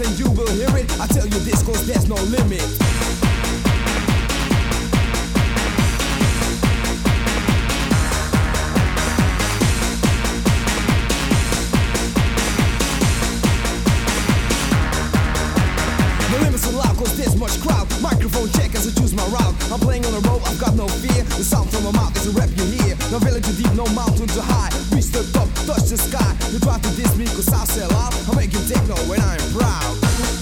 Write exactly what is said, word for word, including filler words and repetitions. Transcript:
and you will hear it. I tell you this cause there's no limit. Cause there's much crowd. Microphone check as I choose my route. I'm playing on the road, I've got no fear. The sound from my mouth is a rap you hear. No valley too deep, no mountain too high. Reach the top, touch the sky. You try to diss me cause I sell out. I make you techno when I'm proud.